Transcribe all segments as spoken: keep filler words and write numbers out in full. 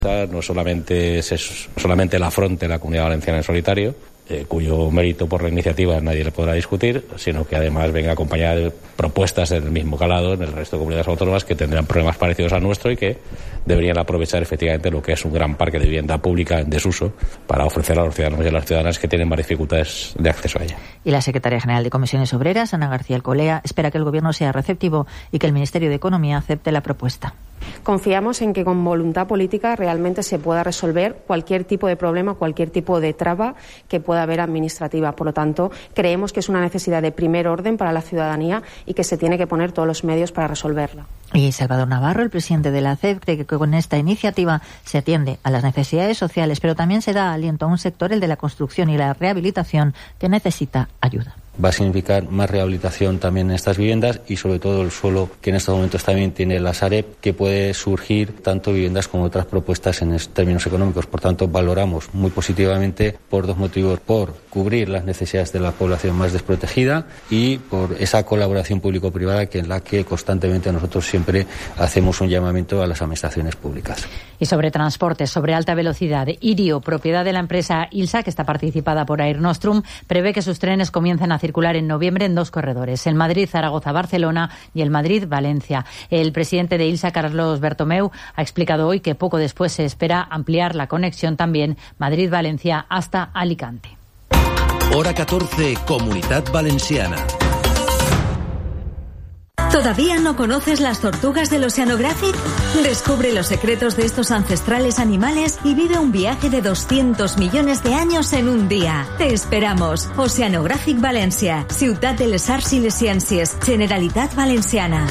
No solamente es solamente el afronte de la Comunidad Valenciana en solitario, eh, cuyo mérito por la iniciativa nadie le podrá discutir, sino que además venga acompañada de propuestas del mismo calado en el resto de comunidades autónomas que tendrán problemas parecidos al nuestro y que deberían aprovechar efectivamente lo que es un gran parque de vivienda pública en desuso para ofrecer a los ciudadanos y a las ciudadanas que tienen más dificultades de acceso a ella. Y la secretaria general de Comisiones Obreras, Ana García Alcolea, espera que el Gobierno sea receptivo y que el Ministerio de Economía acepte la propuesta. Confiamos en que con voluntad política realmente se pueda resolver cualquier tipo de problema, cualquier tipo de traba que pueda haber administrativa. Por lo tanto, creemos que es una necesidad de primer orden para la ciudadanía y que se tiene que poner todos los medios para resolverla. Y Salvador Navarro, el presidente de la C E P, cree que con esta iniciativa se atiende a las necesidades sociales, pero también se da aliento a un sector, el de la construcción y la rehabilitación, que necesita ayuda. Va a significar más rehabilitación también en estas viviendas y sobre todo el suelo que en estos momentos también tiene la Sareb, que puede surgir tanto viviendas como otras propuestas en términos económicos. Por tanto, valoramos muy positivamente por dos motivos: por cubrir las necesidades de la población más desprotegida y por esa colaboración público-privada que en la que constantemente nosotros siempre hacemos un llamamiento a las administraciones públicas. Y sobre transporte, sobre alta velocidad, Irio, propiedad de la empresa Ilsa, que está participada por Air Nostrum, prevé que sus trenes comiencen a circular en noviembre en dos corredores, el Madrid-Zaragoza-Barcelona y el Madrid-Valencia. El presidente de Ilsa, Carlos Bertomeu, ha explicado hoy que poco después se espera ampliar la conexión también Madrid-Valencia hasta Alicante. Hora catorce, Comunidad Valenciana. ¿Todavía no conoces las tortugas del Oceanographic? Descubre los secretos de estos ancestrales animales y vive un viaje de doscientos millones de años en un día. Te esperamos. Oceanographic Valencia, Ciutat de les Arts i les Ciències, Generalitat Valenciana.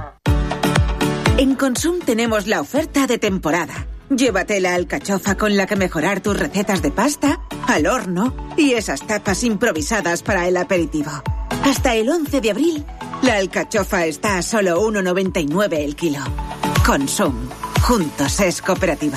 En Consum tenemos la oferta de temporada. Llévate la alcachofa con la que mejorar tus recetas de pasta, al horno y esas tapas improvisadas para el aperitivo. Hasta el once de abril, la alcachofa está a solo uno noventa y nueve el kilo. Consum. Juntos es cooperativa.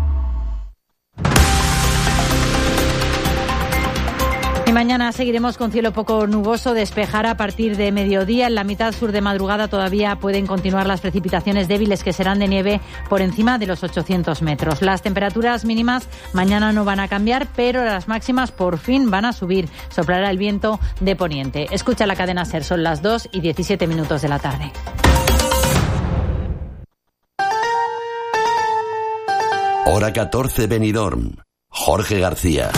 Y mañana seguiremos con cielo poco nuboso, despejará a partir de mediodía. En la mitad sur de madrugada todavía pueden continuar las precipitaciones débiles que serán de nieve por encima de los ochocientos metros. Las temperaturas mínimas mañana no van a cambiar, pero las máximas por fin van a subir. Soplará el viento de poniente. Escucha la cadena SER, son las dos y diecisiete minutos de la tarde. Hora catorce, Benidorm. Jorge García.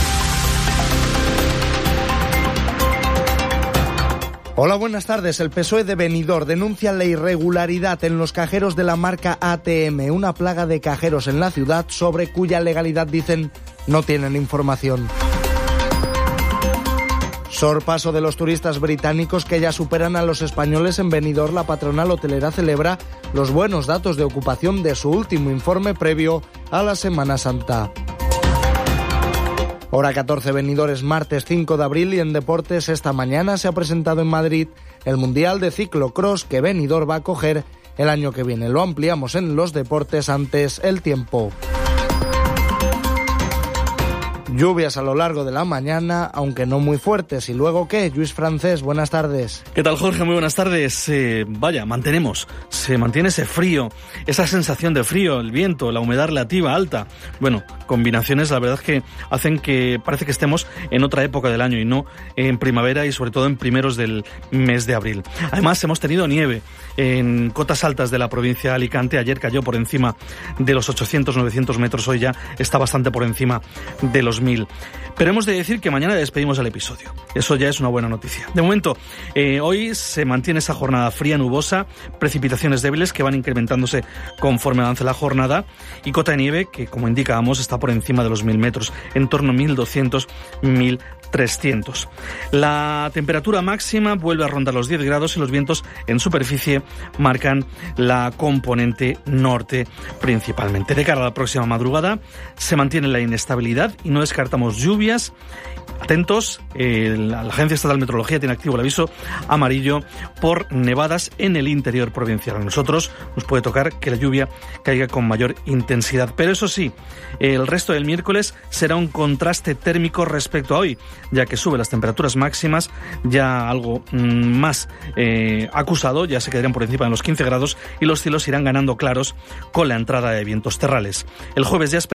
Hola, buenas tardes. El P S O E de Benidorm denuncia la irregularidad en los cajeros de la marca A T M, una plaga de cajeros en la ciudad sobre cuya legalidad dicen no tienen información. Sorpaso de los turistas británicos que ya superan a los españoles en Benidorm, la patronal hotelera celebra los buenos datos de ocupación de su último informe previo a la Semana Santa. Hora catorce, Benidorm, es martes cinco de abril y en deportes esta mañana se ha presentado en Madrid el Mundial de Ciclocross que Benidorm va a coger el año que viene. Lo ampliamos en los deportes, antes el tiempo. Lluvias a lo largo de la mañana, aunque no muy fuertes. ¿Y luego qué? Lluís Francés, buenas tardes. ¿Qué tal, Jorge? Muy buenas tardes. Eh, vaya, mantenemos, se mantiene ese frío, esa sensación de frío, el viento, la humedad relativa alta. Bueno, combinaciones, la verdad es que hacen que parece que estemos en otra época del año y no en primavera y sobre todo en primeros del mes de abril. Además, hemos tenido nieve en cotas altas de la provincia de Alicante. Ayer cayó por encima de los ochocientos novecientos metros, hoy ya está bastante por encima de los mil. Pero hemos de decir que mañana despedimos el episodio. Eso ya es una buena noticia. De momento, eh, hoy se mantiene esa jornada fría, nubosa, precipitaciones débiles que van incrementándose conforme avance la jornada y cota de nieve que, como indicábamos, está por encima de los mil metros, en torno a mil doscientos, mil trescientos. La temperatura máxima vuelve a rondar los diez grados y los vientos en superficie marcan la componente norte principalmente. De cara a la próxima madrugada se mantiene la inestabilidad y no es descartamos lluvias. Atentos, eh, la, la Agencia Estatal de Meteorología tiene activo el aviso amarillo por nevadas en el interior provincial. A nosotros nos puede tocar que la lluvia caiga con mayor intensidad. Pero eso sí, el resto del miércoles será un contraste térmico respecto a hoy, ya que sube las temperaturas máximas, ya algo mmm, más eh, acusado, ya se quedarían por encima de los quince grados y los cielos irán ganando claros con la entrada de vientos terrales. El jueves ya